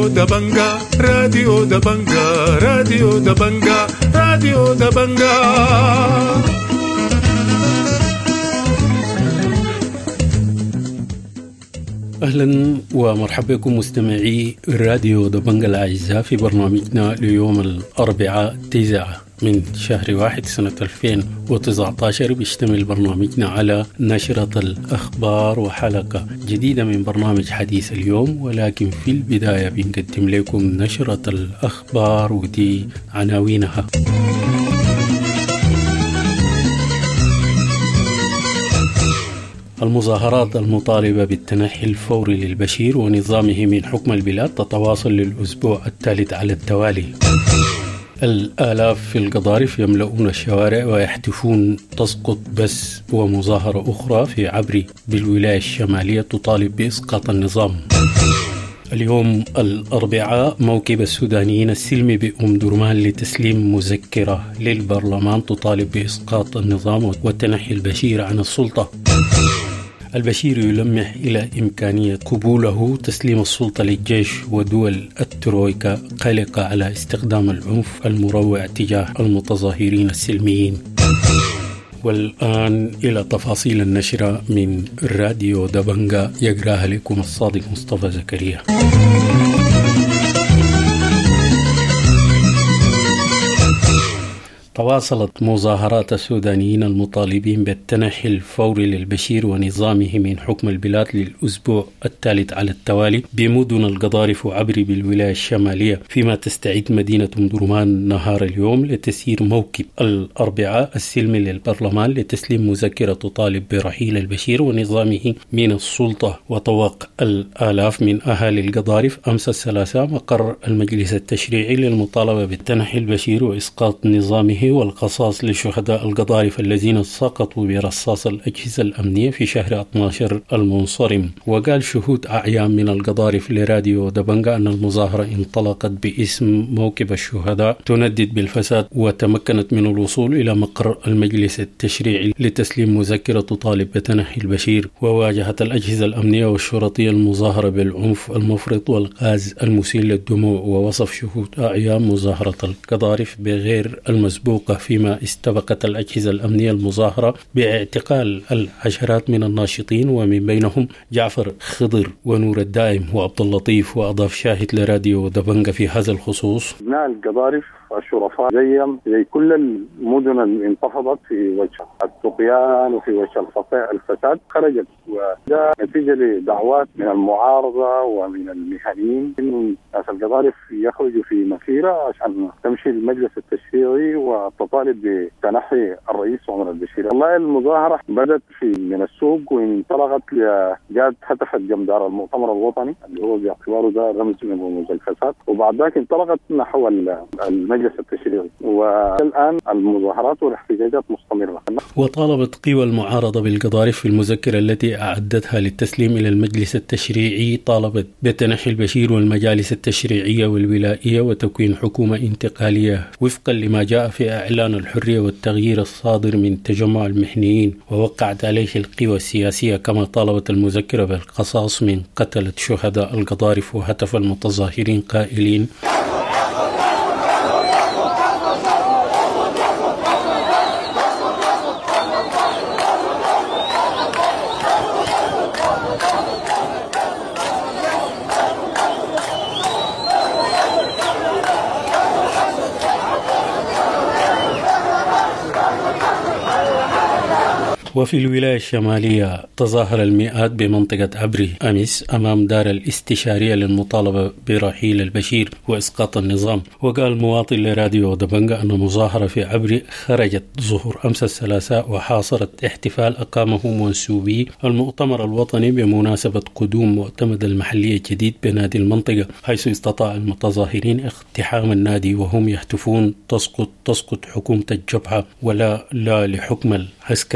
راديو دبنجا راديو دبنجا راديو دبنجا راديو دبنجا. أهلا ومرحبا بكم مستمعي راديو دبنجا الأعزاء في برنامجنا ليوم الأربعاء 9 من شهر 1 سنة 2019. بيشتمل برنامجنا على نشرة الأخبار وحلقة جديدة من برنامج حديث اليوم، ولكن في البداية بنقدم لكم نشرة الأخبار ودي عناوينها. المظاهرات المطالبة بالتنحي الفوري للبشير ونظامه من حكم البلاد تتواصل للأسبوع الثالث على التوالي. الآلاف في القضارف يملؤون الشوارع ويحتفون تسقط بس، ومظاهرة أخرى في عبري بالولاية الشمالية تطالب بإسقاط النظام. اليوم الأربعاء موكب السودانيين السلمي بأم درمان لتسليم مذكرة للبرلمان تطالب بإسقاط النظام والتنحي البشير عن السلطة. البشير يلمح إلى إمكانية قبوله تسليم السلطة للجيش، ودول الترويكا قلقة على استخدام العنف المروع تجاه المتظاهرين السلميين. والآن إلى تفاصيل النشرة من راديو دبنجا، يقراها لكم الصادق مصطفى زكريا. تواصلت مظاهرات السودانيين المطالبين بالتنحي الفوري للبشير ونظامه من حكم البلاد للأسبوع الثالث على التوالي بمدن القضارف وعبري بالولاية الشمالية، فيما تستعد مدينة أم درمان نهار اليوم لتسيير موكب الأربعاء السلمي للبرلمان لتسليم مذكرة تطالب برحيل البشير ونظامه من السلطة. وطوق الآلاف من أهالي القضارف أمس الثلاثاء مقر المجلس التشريعي للمطالبة بالتنحي البشير وإسقاط نظامه والقصاص لشهداء القضارف الذين سقطوا برصاص الأجهزة الأمنية في شهر 12 المنصرم. وقال شهود أعيان من القضارف لراديو دبنجا أن المظاهرة انطلقت باسم موكب الشهداء تندد بالفساد، وتمكنت من الوصول إلى مقر المجلس التشريعي لتسليم مذكرة تطالب بتنحي البشير. وواجهت الأجهزة الأمنية والشرطية المظاهرة بالعنف المفرط والغاز المسيل للدموع. ووصف شهود أعيان مظاهرة القضارف بغير المسبوق، فيما استبقت الأجهزة الأمنية المظاهرة باعتقال العشرات من الناشطين، ومن بينهم جعفر خضر ونور الدائم وعبد اللطيف. وأضاف شاهد لراديو دبنجا في هذا الخصوص: أبناء القضارف الشرفاء زي كل المدن اللي انتفضت في وجه الطغيان وفي وجه الفساد خرجت، وده نتيجة لدعوات من المعارضة ومن المهنيين إنه ناس القضارف يخرجوا في مسيرة عشان تمشي المجلس التشريعي وتطالب بتنحي الرئيس عمر البشير. والله المظاهرة بدأت من السوق وانطلقت جات هتفت جنب دار المؤتمر الوطني اللي هو باعتباره ده رمز من رموز الفساد، وبعد ذلك انطلقت نحو المجلس التشريعي، والآن المظاهرات والاحتجاجات مستمرة. وطالبت قوى المعارضة بالقضارف في المذكرة التي أعدتها للتسليم إلى المجلس التشريعي، طالبت بتنحي البشير والمجالس التشريعية والولائية وتكوين حكومة انتقالية وفقا لما جاء في إعلان الحرية والتغيير الصادر من تجمع المحنيين ووقعت عليه القوى السياسية. كما طالبت المذكرة بالقصاص من قتلة شهداء القضارف. وهتف المتظاهرين قائلين: وفي الولاية الشمالية تظاهر المئات بمنطقة عبري أمس أمام دار الاستشارية للمطالبة برحيل البشير وإسقاط النظام. وقال مواطن لراديو دبنجا أن مظاهرة في عبري خرجت ظهر أمس الثلاثاء وحاصرت احتفال أقامه منسوبي المؤتمر الوطني بمناسبة قدوم مؤتمر المحلية الجديد بنادي المنطقة، حيث استطاع المتظاهرين اقتحام النادي وهم يهتفون: تسقط حكومة الجبهة ولا لحكم العسكر.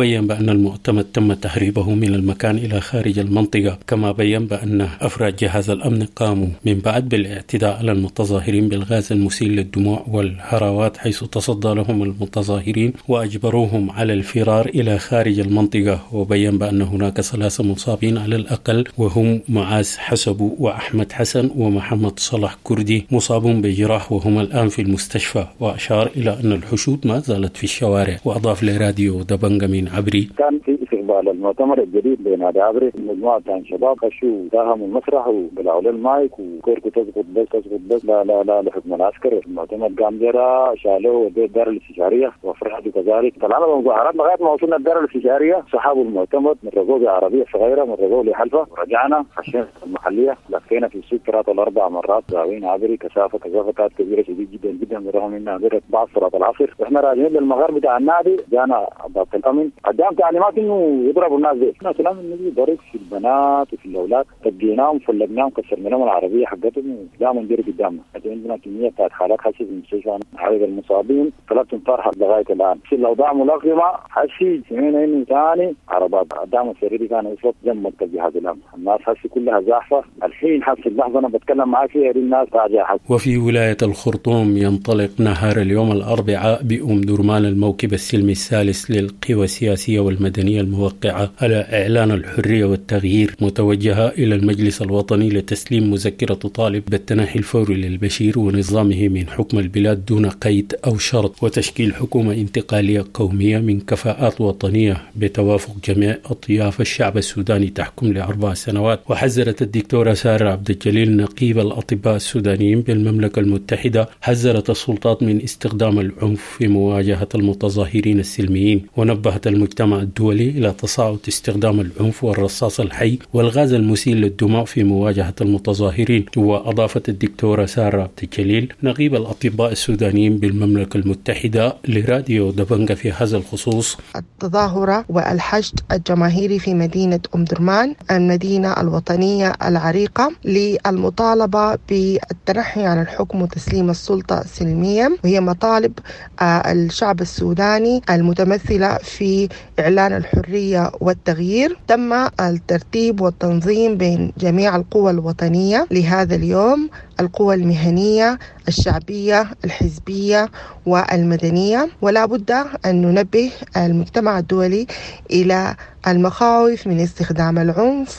وبين بأن المؤتمر تم تهريبه من المكان إلى خارج المنطقة. كما بين بأن أفراد جهاز الأمن قاموا من بعد بالاعتداء على المتظاهرين بالغاز المسيل للدموع والهراوات، حيث تصدى لهم المتظاهرين وأجبروهم على الفرار إلى خارج المنطقة. وبين بأن هناك 3 مصابين على الأقل، وهم معاذ حسب وأحمد حسن ومحمد صلاح كردي، مصابون بجراح وهم الآن في المستشفى. وأشار إلى أن الحشود ما زالت في الشوارع. وأضاف لراديو دبنجة من عبري: كان في استقبال المؤتمر الجديد لنادي عبري، مجموعة من شباب خشوا داهموا المسرح وبلعوا المايك وكوركو تسقط بس لا لحكم العسكر. المؤتمر قام جرى شالوه ودوه الدار الاستشارية وأفرادوا كذلك. طلعنا بمظاهرات لغاية ما وصلنا الدار الاستشارية، سحبوا المؤتمر، مرقوه بعربية صغيرة، مرقوه لحلفة، ورجعنا خشينا المحلية، لفينا في السوق 3 أو 4 مرات راوين عبري كثافة كانت كبيرة شديد جدا بالرغم انها بدأت بعد صلاة العصر. واحنا راجعين للمغار بتاع النادي جانا ضابط الامن قدام تعليمات انه يضربوا الناس دي. احنا سلام النبي ضرب في البنات وفي الاولاد، تبقيناهم فلقناهم كسرنا لهم العربيه حقتهم ودائما ندير قدامنا. عندنا كميه بتاعت حالات حسي في المستشفى. عدد المصابين 3 انفار لغايه الان. في الاوضاع ملغمه حسي سمعنا انه ثاني عربات قدام السرير كان وصلت جنب مكتب جهاز الامن. الناس حسي كلها زاحفه. الحين حسي اللحظه انا بتكلم معاك فيها الناس راجعه. وفي ولايه الخرطوم ينطلق نهار اليوم الأربعاء بأم درمان الموكب السلمي الثالث للقوى السياسية والمدنية الموقعة على إعلان الحرية والتغيير، متوجهة إلى المجلس الوطني لتسليم مذكرة تطالب بالتنحي الفوري للبشير ونظامه من حكم البلاد دون قيد أو شرط، وتشكيل حكومة انتقالية قومية من كفاءات وطنية بتوافق جميع أطياف الشعب السوداني تحكم ل4 سنوات. وحذرت الدكتورة سارة عبد الجليل نقيب الأطباء السودانيين بالمملكة المتحدة، حذرت السلطات من استخدام العنف في مواجهة المتظاهرين السلميين، ونبهت المجتمع الدولي إلى تصاعد استخدام العنف والرصاص الحي والغاز المسيل للدماء في مواجهة المتظاهرين. وأضافت الدكتورة سارة عبد الجليل نقيب الأطباء السودانيين بالمملكة المتحدة لراديو دبنجة في هذا الخصوص: التظاهرة والحشد الجماهيري في مدينة أم درمان المدينة الوطنية العريقة للمطالبة بالتنحي عن الحكم وتسليم السلطة سلميا، وهي مطالب الشعب السوداني المتمثلة في إعلان الحرية والتغيير. تم الترتيب والتنظيم بين جميع القوى الوطنية لهذا اليوم، القوى المهنية، الشعبية، الحزبية والمدنية. ولا بد أن ننبه المجتمع الدولي إلى المخاوف من استخدام العنف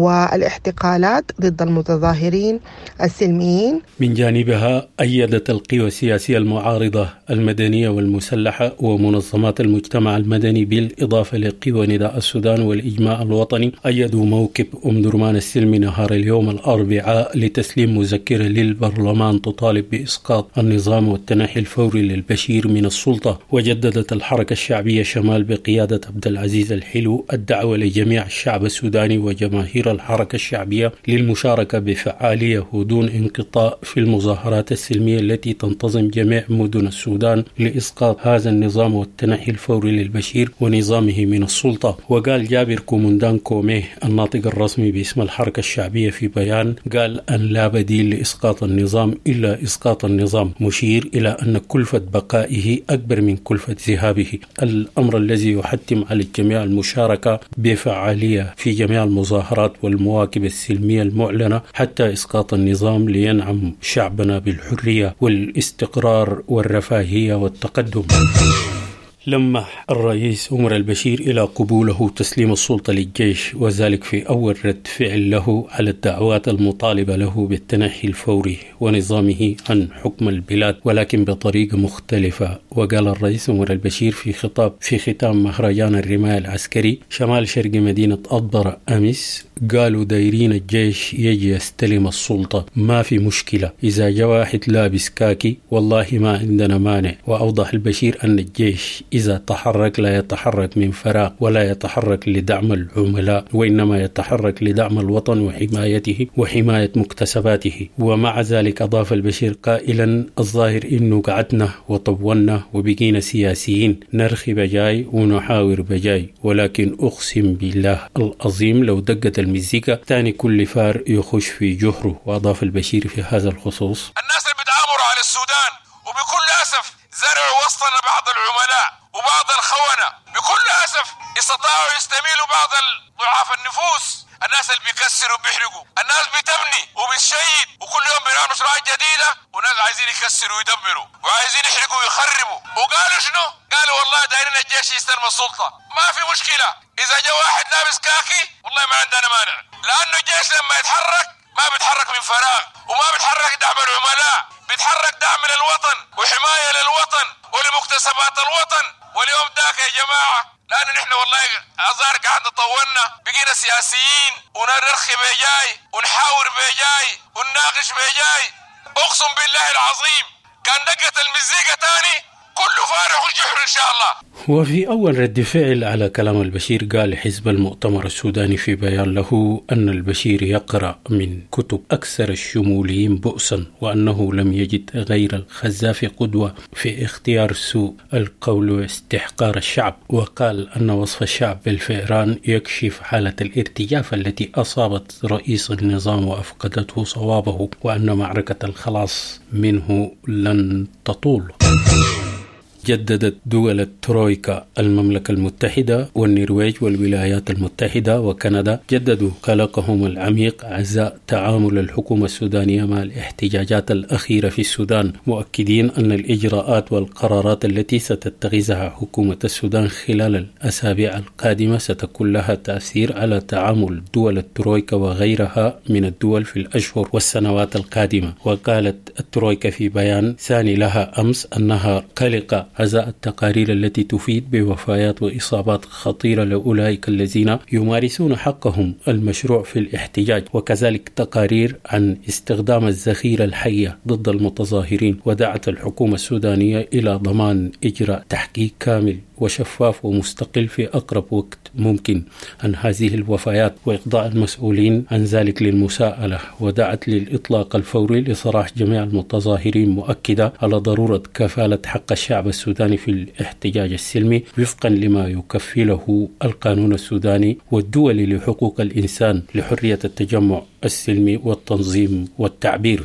والاحتقالات ضد المتظاهرين السلميين. من جانبها أيدت القوى السياسية المعارضة المدنية والمسلحة ومنظمات المجتمع المدني بالإضافة لقوى نداء السودان والإجماع الوطني أيدوا موكب أم درمان السلمي نهار اليوم الأربعاء لتسليم مذكرة للبرلمان تطالب بإسقاط النظام والتنحي الفوري للبشير من السلطة. وجددت الحركة الشعبية شمال بقيادة عبد العزيز الحلو الدعوة لجميع الشعب السوداني وجماهير الحركة الشعبية للمشاركة بفعالية ودون انقطاع في المظاهرات السلمية التي تنتظم جميع مدن السودان لإسقاط هذا النظام والتنحي الفوري للبشير ونظامه من السلطة. وقال جابر كومندان كوميه الناطق الرسمي باسم الحركة الشعبية في بيان، قال أن لا بديل لإسقاط النظام إلا إسقاط النظام، مشير إلى أن كلفة بقائه أكبر من كلفة ذهابه، الأمر الذي يحتم على الجميع المشاركة بفعالية في جميع المظاهرات والمواكب السلمية المعلنة حتى إسقاط النظام لينعم شعبنا بالحرية والاستقرار والرفاهية والتقدم. لمح الرئيس عمر البشير إلى قبوله تسليم السلطة للجيش، وذلك في أول رد فعل له على الدعوات المطالبة له بالتنحي الفوري ونظامه عن حكم البلاد، ولكن بطريقة مختلفة. وقال الرئيس عمر البشير في خطاب في ختام مهرجان الرماية العسكري شمال شرق مدينة أضبر أمس، قالوا دايرين الجيش يجي يستلم السلطة، ما في مشكلة، إذا جاء واحد لابس كاكي والله ما عندنا مانع. وأوضح البشير أن الجيش إذا تحرك لا يتحرك من فراغ ولا يتحرك لدعم العملاء، وإنما يتحرك لدعم الوطن وحمايته وحماية مكتسباته. ومع ذلك أضاف البشير قائلا الظاهر إنه قعدنا وطولنا وبقينا سياسيين، نرخي بجاي ونحاور بجاي، ولكن أقسم بالله العظيم لو دقت المزيكا تاني كل فار يخش في جهره. وأضاف البشير في هذا الخصوص: الناس اللي بتعامروا على السودان وبكل أسف زرعوا وسطنا بعض العملاء وبعض الخونة بكل أسف استطاعوا يستميلوا بعض ضعاف النفوس، الناس اللي بيكسروا وبيحرقوا، الناس بتبني وبتشيد وكل يوم بيناموا مشروعات جديدة، وناس عايزين يكسروا ويدمروا وعايزين يحرقوا ويخربوا. وقالوا شنو؟ قالوا والله دايرين الجيش يستلم السلطة. ما في مشكلة إذا جاء واحد لابس كاكي والله ما عندنا مانع، لأنه الجيش لما يتحرك ما بيتحرك من فراغ وما بيتحرك دعم العملاء، بيتحرك دعم للوطن وحماية للوطن ولمكتسبات الوطن. واليوم داك يا جماعة، لأن نحن والله أزار قاعدة طولنا بقينا سياسيين ونرخي بجاي ونحاور بجاي ونناقش بجاي. أقسم بالله العظيم كان دقة المزيكا تاني كله فارغ الجحر إن شاء الله. وفي أول رد فعل على كلام البشير قال حزب المؤتمر السوداني في بيان له أن البشير يقرأ من كتب أكثر الشموليين بؤسا، وأنه لم يجد غير الخزافي قدوة في اختيار سوء القول واستحقار الشعب، وقال أن وصف الشعب بالفئران يكشف حالة الارتجاف التي أصابت رئيس النظام وأفقدته صوابه، وأن معركة الخلاص منه لن تطول. جددت دول الترويكا المملكة المتحدة والنرويج والولايات المتحدة وكندا جددوا قلقهم العميق عزاء تعامل الحكومة السودانية مع الاحتجاجات الأخيرة في السودان، مؤكدين أن الإجراءات والقرارات التي ستتخذها حكومة السودان خلال الأسابيع القادمة ستكون لها تأثير على تعامل دول الترويكا وغيرها من الدول في الأشهر والسنوات القادمة. وقالت الترويكا في بيان ثاني لها أمس أنها قلقة عزاء التقارير التي تفيد بوفيات وإصابات خطيرة لأولئك الذين يمارسون حقهم المشروع في الاحتجاج، وكذلك تقارير عن استخدام الذخيرة الحية ضد المتظاهرين. ودعت الحكومة السودانية إلى ضمان إجراء تحقيق كامل وشفاف ومستقل في أقرب وقت ممكن عن هذه الوفيات وإخضاع المسؤولين عن ذلك للمساءلة، ودعت للإطلاق الفوري لسراح جميع المتظاهرين، مؤكدة على ضرورة كفالة حق الشعب السوداني في الاحتجاج السلمي وفقا لما يكفله القانون السوداني والدول لحقوق الإنسان لحرية التجمع السلمي والتنظيم والتعبير.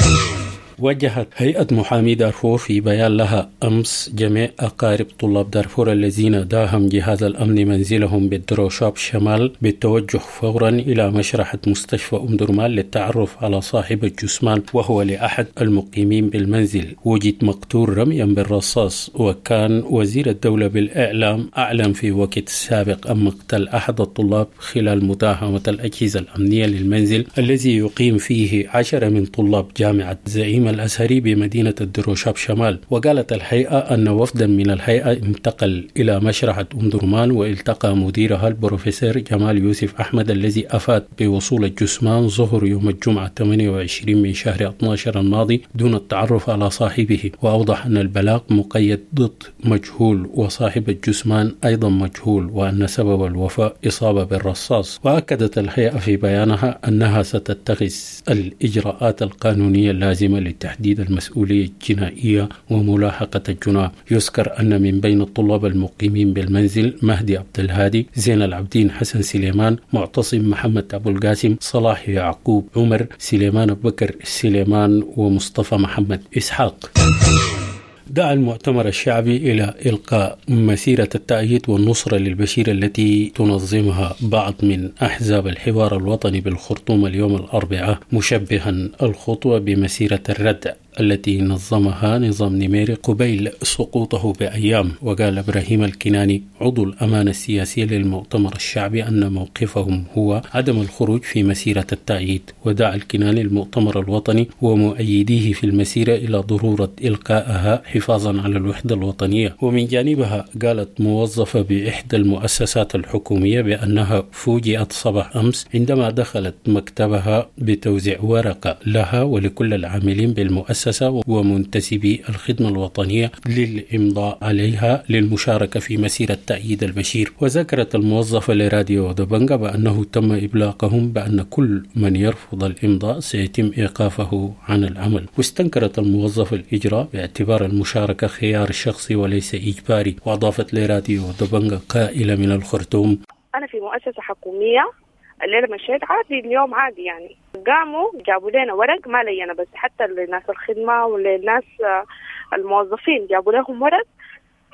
وجهت هيئة محامي دارفور في بيان لها أمس جميع أقارب طلاب دارفور الذين داهم جهاز الأمن منزلهم بالدروشاب شمال بالتوجه فورا إلى مشرحة مستشفى أم درمان للتعرف على صاحب الجثمان، وهو لأحد المقيمين بالمنزل وجد مقتول رميا بالرصاص. وكان وزير الدولة بالإعلام أعلن في وقت سابق عن مقتل أحد الطلاب خلال مداهمة الأجهزة الأمنية للمنزل الذي يقيم فيه 10 من طلاب جامعة زعيم الأزهري بمدينة الدروشاب شمال. وقالت الهيئة أن وفدا من الهيئة انتقل إلى مشرحة أم درمان والتقى مديرها البروفيسور جمال يوسف أحمد الذي أفاد بوصول الجثمان ظهر يوم الجمعة 28 من شهر 12 الماضي دون التعرف على صاحبه. وأوضح أن البلاغ مقيد ضد مجهول وصاحب الجثمان أيضا مجهول، وأن سبب الوفاة إصابة بالرصاص. وأكدت الهيئة في بيانها أنها ستتخذ الإجراءات القانونية اللازمة لتحديد المسؤولية الجنائية وملاحقة الجناة. يذكر أن من بين الطلاب المقيمين بالمنزل مهدي عبد الهادي، زين العابدين حسن سليمان، معتصم محمد أبو القاسم، صلاح يعقوب عمر، سليمان أبو بكر سليمان، ومصطفى محمد إسحاق. دعا المؤتمر الشعبي إلى إلقاء مسيرة التأييد والنصرة للبشير التي تنظمها بعض من أحزاب الحوار الوطني بالخرطوم اليوم الأربعاء، مشبها الخطوة بمسيرة الردع التي نظمها نظام نميري قبيل سقوطه بأيام. وقال إبراهيم الكناني عضو الأمانة السياسية للمؤتمر الشعبي أن موقفهم هو عدم الخروج في مسيرة التأييد. ودعا الكناني المؤتمر الوطني ومؤيديه في المسيرة إلى ضرورة إلقائها حفاظا على الوحدة الوطنية. ومن جانبها قالت موظفة بإحدى المؤسسات الحكومية بأنها فوجئت صباح أمس عندما دخلت مكتبها بتوزيع ورقة لها ولكل العاملين بالمؤسسة ومنتسبي الخدمة الوطنية للإمضاء عليها للمشاركة في مسيرة تأييد البشير. وذكرت الموظفة لراديو دبنجا بأنه تم إبلاغهم بأن كل من يرفض الإمضاء سيتم إيقافه عن العمل. واستنكرت الموظفة الإجراء باعتبار المشاركة خيار شخصي وليس إجباري. وأضافت لراديو دبنجا قائلة من الخرطوم: أنا في مؤسسة حكومية، الليلة مشيت عادي، اليوم عادي يعني. قاموا جابوا لنا ورق، ما لي أنا بس، حتى للناس الخدمة وللناس الموظفين جابوا لهم ورق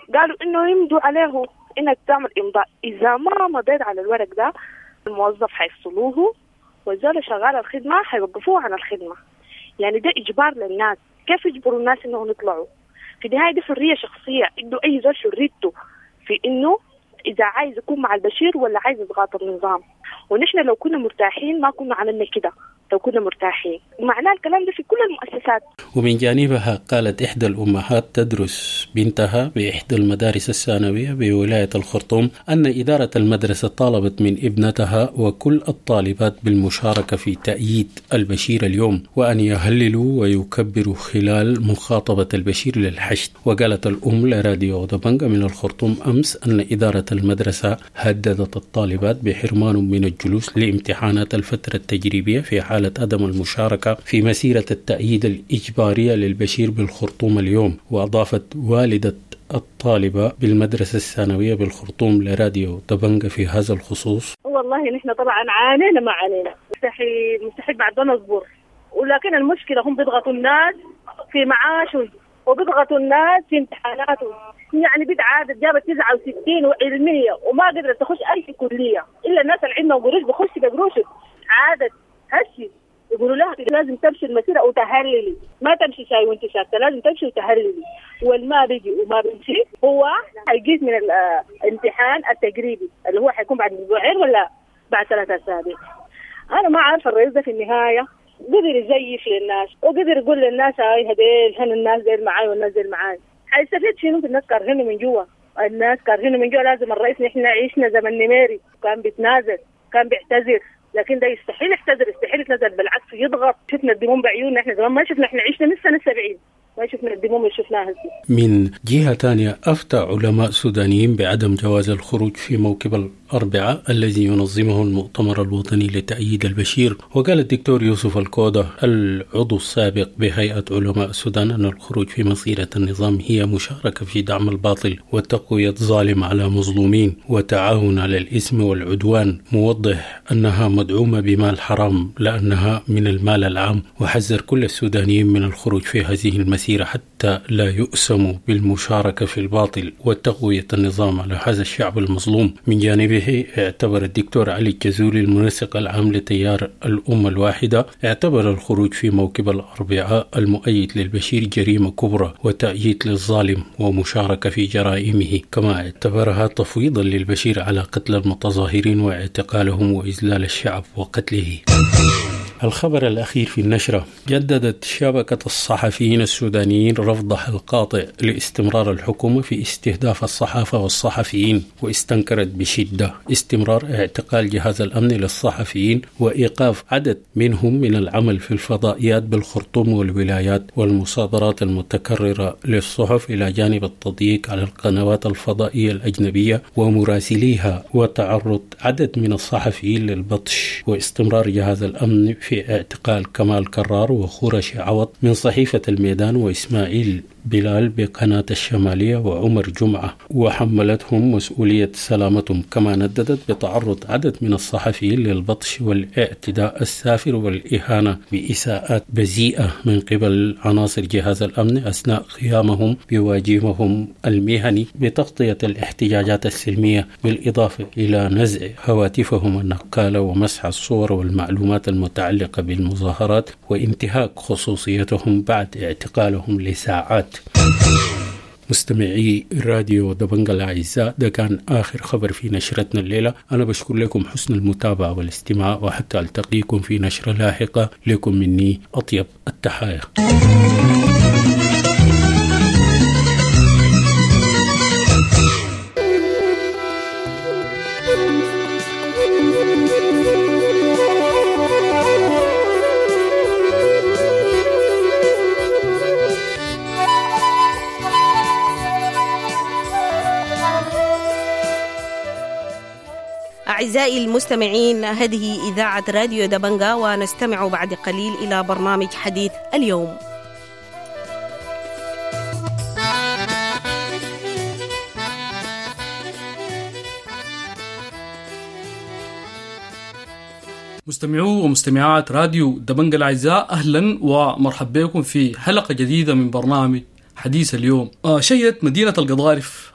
قالوا إنه يمدوا عليه إنك تعمل إمضاء. إذا ما مضيت على الورق ده الموظف حيفصلوه، والزول شغال الخدمة حيوقفوه عن الخدمة. يعني ده إجبار للناس. كيف يجبروا الناس إنهم يطلعوا؟ في النهاية دي حرية شخصية، إنه أي زول حريته في إنه إذا عايز يكون مع البشير ولا عايز يضغط النظام. ونحن لو كنا مرتاحين ما كنا عملنا كده. لو كنا مرتاحين معناه الكلام ده في كل المؤسسات. ومن جانبها قالت إحدى الأمهات تدرس بنتها بإحدى المدارس الثانوية بولاية الخرطوم أن إدارة المدرسة طالبت من ابنتها وكل الطالبات بالمشاركة في تأييد البشير اليوم، وأن يهللوا ويكبروا خلال مخاطبة البشير للحشد. وقالت الأم لراديو دبنجة من الخرطوم أمس أن إدارة المدرسة هددت الطالبات بحرمانهم من الجلوس لامتحانات الفترة التجريبية في حالة عدم المشاركة في مسيرة التأييد الإجبارية للبشير بالخرطوم اليوم. وأضافت والدة الطالبة بالمدرسة الثانوية بالخرطوم لراديو دبنجة في هذا الخصوص: والله نحن طبعا عانينا ما عانينا، مستحيل بعد نصبر، ولكن المشكلة هم بيضغطوا الناس في معاشهم وبيضغطوا الناس في امتحاناتهم. يعني بنت عادت جابت 69 وعلمية وما قدرت تخش أي كلية إلا الناس اللي عندهم قروش بخش بقروشهم. عادت هشي يقولوا لها لازم تمشي المسيرة وتهللي، ما تمشي شاي وانت ساكتة، لازم تمشي وتهللي. والما بيجي وما بيمشي هو هيجيز من الامتحان التجريبي اللي هو حيكون بعد أسبوعين ولا بعد 3 أسابيع. أنا ما عارفة الرئيس ده في النهاية قدر يزيف للناس وقدر يقول للناس هاي هديل هن الناس ديل معاي والناس ديل معاي. حيستفيد شنو؟ في الناس كارهينه من جوا، الناس كارهينه من جوا. لازم الرئيس نحن عيشنا زمن نميري كان بيتنازل كان بيعتذر، لكن ده يستحيل يعتذر يستحيل يتنازل، بالعكس يضغط. شفنا الدموم بعيوننا، احنا زمان ما شفنا، احنا عشنا من سنة 70 ما شفنا الدموم اللي شفناها هسه. من جهة تانية أفتى علماء سودانيين بعدم جواز الخروج في موكب الأربعاء الذي ينظمه المؤتمر الوطني لتأييد البشير. وقال الدكتور يوسف الكودة العضو السابق بهيئة علماء السودان أن الخروج في مسيرة النظام هي مشاركة في دعم الباطل وتقوية ظالم على مظلومين وتعاون على الإثم والعدوان، موضح أنها مدعومة بمال حرام لأنها من المال العام، وحذر كل السودانيين من الخروج في هذه المسيرة حتى لا يؤسموا بالمشاركة في الباطل وتقوية النظام على هذا الشعب المظلوم. من جانبه اعتبر الدكتور علي الجزولي المنسق العام لتيار الأمة الواحدة اعتبر الخروج في موكب الأربعاء المؤيد للبشير جريمة كبرى وتأييد للظالم ومشاركة في جرائمه، كما اعتبرها تفويضا للبشير على قتل المتظاهرين واعتقالهم وإذلال الشعب وقتله. الخبر الأخير في النشرة: جددت شبكة الصحفيين السودانيين رفضها القاطع لاستمرار الحكومة في استهداف الصحافة والصحفيين، واستنكرت بشدة استمرار اعتقال جهاز الأمن للصحفيين وإيقاف عدد منهم من العمل في الفضائيات بالخرطوم والولايات، والمصادرات المتكررة للصحف إلى جانب التضييق على القنوات الفضائية الأجنبية ومراسليها، وتعرض عدد من الصحفيين للبطش، واستمرار جهاز الأمن في اعتقال كمال كرار وخورش عوض من صحيفة الميدان وإسماعيل بلال بقناة الشمالية وعمر جمعة، وحملتهم مسؤولية سلامتهم. كما نددت بتعرض عدد من الصحفيين للبطش والاعتداء السافر والإهانة بإساءات بذيئة من قبل عناصر جهاز الأمن أثناء قيامهم بواجبهم المهني بتغطية الاحتجاجات السلمية، بالإضافة إلى نزع هواتفهم النقالة ومسح الصور والمعلومات المتعلقة بالمظاهرات وانتهاك خصوصيتهم بعد اعتقالهم لساعات. مستمعي راديو دبنجة الأعزاء، ده كان آخر خبر في نشرتنا الليلة. أنا بشكر لكم حسن المتابعة والاستماع، وحتى ألتقيكم في نشرة لاحقة. لكم مني أطيب التحايا. أعزائي المستمعين، هذه إذاعة راديو دبنجة، ونستمع بعد قليل إلى برنامج حديث اليوم. مستمعو ومستمعات راديو دبنجة الأعزاء، أهلا ومرحبا بكم في حلقة جديدة من برنامج حديث اليوم. شهدت مدينة القضارف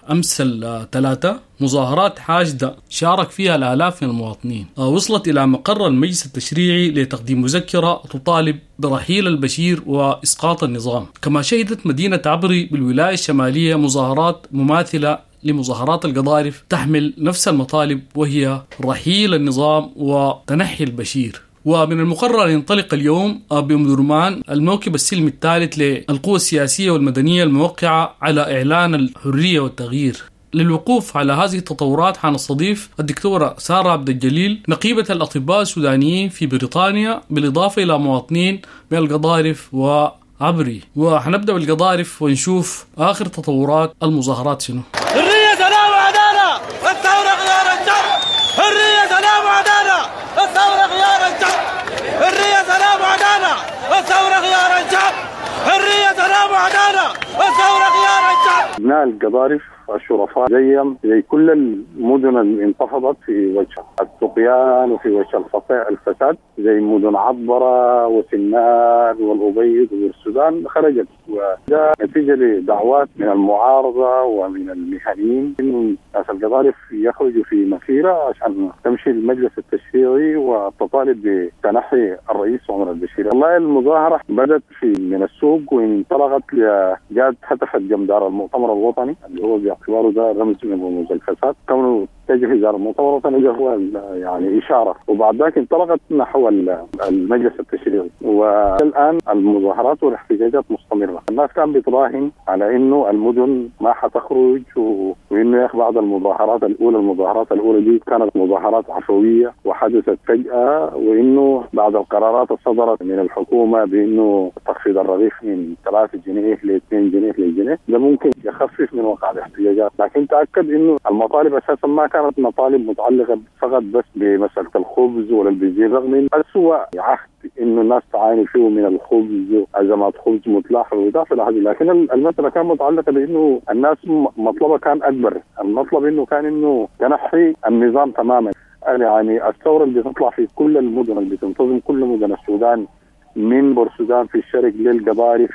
أمس الثلاثاء مظاهرات حاشدة شارك فيها الآلاف من المواطنين، وصلت إلى مقر المجلس التشريعي لتقديم مذكرة تطالب برحيل البشير وإسقاط النظام. كما شهدت مدينة عبري بالولاية الشمالية مظاهرات مماثلة لمظاهرات القضارف تحمل نفس المطالب، وهي رحيل النظام وتنحي البشير. ومن المقرر أن ينطلق اليوم بأم درمان الموكب السلمي الثالث للقوى السياسية والمدنية الموقعة على إعلان الحرية والتغيير. للوقوف على هذه التطورات حنستضيف الدكتورة سارة عبد الجليل نقيبة الأطباء السودانيين في بريطانيا، بالإضافة إلى مواطنين من القضارف وعبري. وحنبدأ بالقضارف ونشوف آخر تطورات المظاهرات شنو. حرية سلام وعدالة، الثورة خيار الشعب. حرية سلام وعدالة، الثورة خيار الشعب. حرية سلام وعدالة، الثورة خيار الشعب. حرية سلام وعدالة، الثورة خيار الشعب. أبناء القضارف الشرفاء زي كل المدن اللي انتفضت في وجه الطغيان وفي وجه الفساد، زي مدن عبرة وسنار والأبيض والسودان خرجت، وده نتيجة لدعوات من المعارضة ومن المهنيين إنه ناس القضارف يخرجوا في مسيرة عشان تمشي المجلس التشريعي وتطالب بتنحي الرئيس عمر البشير. والله المظاهرة بدأت من السوق وانطلقت جات هتفت جنب دار المؤتمر الوطني اللي هو باعتباره ده رمز من رموز الفساد، كونه تجهز دار المؤتمر الوطني هو يعني إشارة، وبعد ذلك انطلقت نحو المجلس التشريعي. والآن المظاهرات والاحتجاجات مستمرة. الناس كان بتراهن على إنه المدن ما حتخرج وإنه يا أخي بعد المظاهرات الأولى دي كانت مظاهرات عفوية وحدثت فجأة، وإنه بعد القرارات الصدرت من الحكومة بإنه تخفيض الرغيف من 3 جنيه ل 2 جنيه للجنيه ده ممكن يخفف من وقع الاحتجاجات، لكن تأكد إنه المطالب أساسا ما كانت مطالب متعلقة فقط بس بمسألة الخبز ولا البنزين، رغم إن أسوأ عهد إنه الناس تعاني فيه من الخبز وأزمات خبز متلاحقة وإضافة لهذه، لكن المسألة كانت متعلقة بإنه الناس مطلبة كان أكبر، المطلب إنه كان إنه تنحي النظام تماما. يعني الثورة اللي بتطلع في كل المدن اللي بتنتظم كل مدن السودان من بورسودان في الشرق للقضارف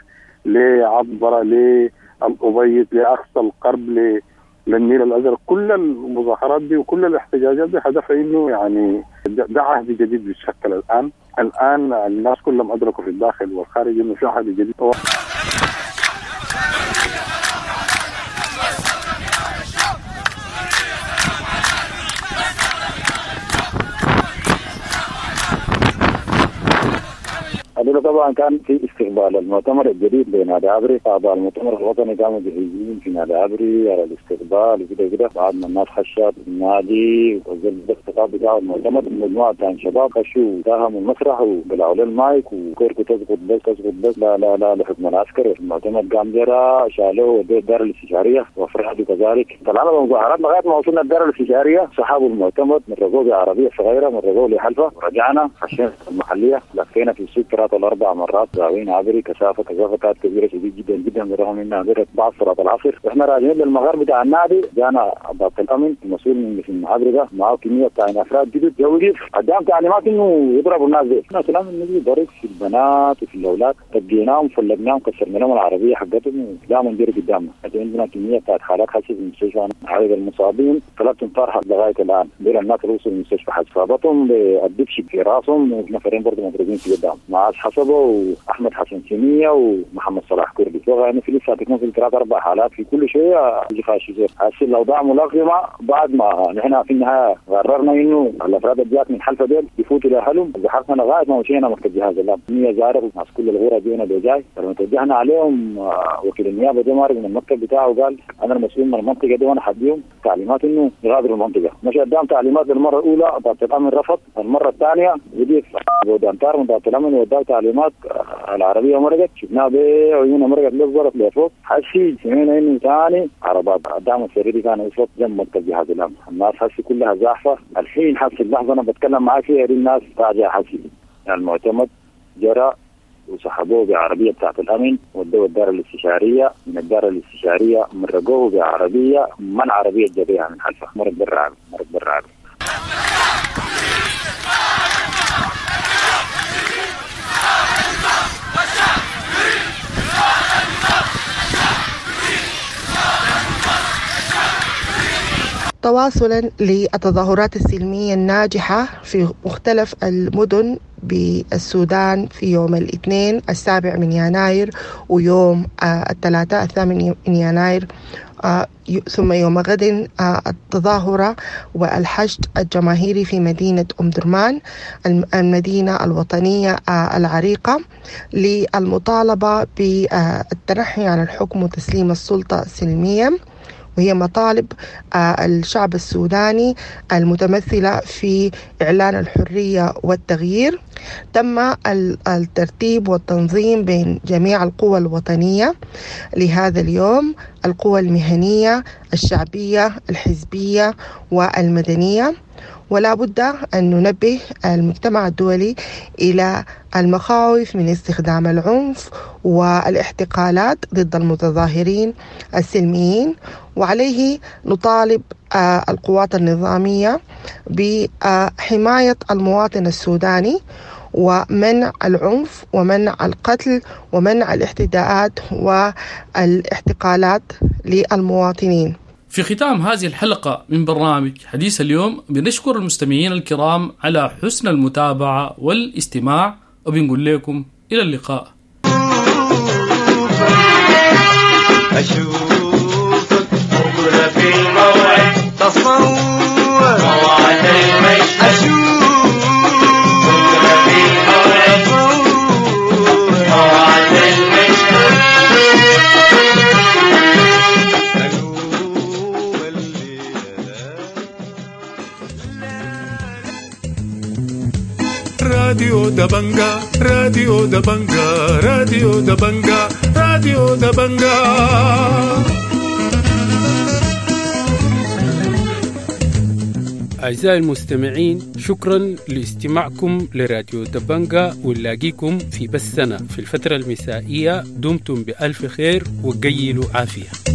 لعبرة للأبيض لأقصى القرب للنيل الأزرق، كل المظاهرات دي وكل الاحتجاجات دي هدفها إنه يعني ده عهد جديد بيتشكل الآن الناس كلهم أدركوا في الداخل والخارج إنه في عهد جديد. هذا طبعا كان في استقبال المؤتمر الجديد لنادي عبري. أعضاء المؤتمر الوطني كانوا جاهزين في نادي عبري على الاستقبال وكده بعد ما الناس خشت النادي وزلت الخطاب بتاع المؤتمر، مجموعة من شباب خشوا ساهموا المسرح وبلعوا المايك وكوركو تسقط بس لا لحكم العسكر. المؤتمر قام جرى شالوه ودوه الدار الاستشارية وافرادوا كذلك. طلعنا بمظاهرات لغاية ما وصلنا الدار الاستشارية، سحبوا المؤتمر، مرقوه بعربية صغيرة، مرقوه لحلفة، ورجعنا خشينا المحلية، لفينا في السوق 3 أو 4 مرات داوين عبري. كثافة كانت كبيرة شديد جدا بالرغم من انها درت بعد صلاة العصر. واحنا راجعين للمغار بتاع النادي جانا ضابط الامن المسؤول من عبري ده معه كمية بتاع افراد جدد جوي قدام تعليمات انه يضربوا الناس دي. احنا كلام النبي ضرب في البنات وفي الاولاد، تبقيناهم فلقناهم كسرنا لهم العربية حقتهم لا مندير قدامنا. عندنا كمية بتاع حالات حاسة في المستشفى. عدد المصابين 3 انفار لغاية الان. دول الناس اللي وصلوا المستشفى اصابتهم بالدبش في راسهم، ونفرين برضه مضروبين في قدام مع حسبه واحمد حسن سميه ومحمد صلاح كردي. يعني في لسه تكون في 3 4 حالات في كل شيء يجي خاشي زي هسه الاوضاع ملغمه. بعد ما نحن في النهايه قررنا انه الافراد اللي جات من حلفه ديل يفوتوا لاهلهم. زحفنا لغايه ما مشينا مركز جهاز الامن 100 زارق مع كل الغرة دينا بجاي. لما توجهنا عليهم وكيل النيابه ده مارق من المكتب بتاعه قال انا المسؤول من المنطقه دي وانا حديهم تعليمات انه يغادروا المنطقه. مش قدام تعليمات المره الاولى ضابط الامن رفض، المره الثانيه بدي بودانتار من ضابط الامن وداه تعليمات العربيه مرقت، شفناها بعيوننا مرقت للظرف لفوق. حسي سمعنا انه ثاني عربات الدعم السريري كان يصوت جنب مركز جهاز الامن. الناس حسي كلها زاحفه. الحين حسي اللحظه انا بتكلم معاك فيها دي الناس راجعه حسي. يعني المعتمد جرى وسحبوه بعربيه بتاعت الامن ودوه الدار الاستشاريه، من الدار الاستشاريه مرقوه بعربيه من عربيه جريها من حلفه مرق بالرعب. وتواصلا للتظاهرات السلمية الناجحة في مختلف المدن بالسودان في يوم الاثنين 7 يناير ويوم الثلاثاء 8 يناير، ثم يوم غد التظاهرة والحشد الجماهيري في مدينة أم درمان المدينة الوطنية العريقة للمطالبة بالتنحي عن الحكم وتسليم السلطة سلميا، وهي مطالب الشعب السوداني المتمثلة في إعلان الحرية والتغيير. تم الترتيب والتنظيم بين جميع القوى الوطنية لهذا اليوم، القوى المهنية الشعبية الحزبية والمدنية، ولا بد أن ننبه المجتمع الدولي إلى المخاوف من استخدام العنف والاحتقالات ضد المتظاهرين السلميين، وعليه نطالب القوات النظامية بحماية المواطن السوداني ومنع العنف ومنع القتل ومنع الاعتداءات والاحتقالات للمواطنين. في ختام هذه الحلقة من برنامج حديث اليوم بنشكر المستمعين الكرام على حسن المتابعة والاستماع، وبنقول لكم إلى اللقاء. أشوفك بكرة في الموعد تصور موعد المشهد، أشوفك بكرة في الموعد تصور موعد المشهد، راديو دبنجا راديو دبنجا راديو دبنجا راديو دبنجا. أعزائي المستمعين، شكرا لاستماعكم لراديو دبنجا، ونلاقيكم في بثنا في الفترة المسائية. دمتم بألف خير وقيلوا عافية.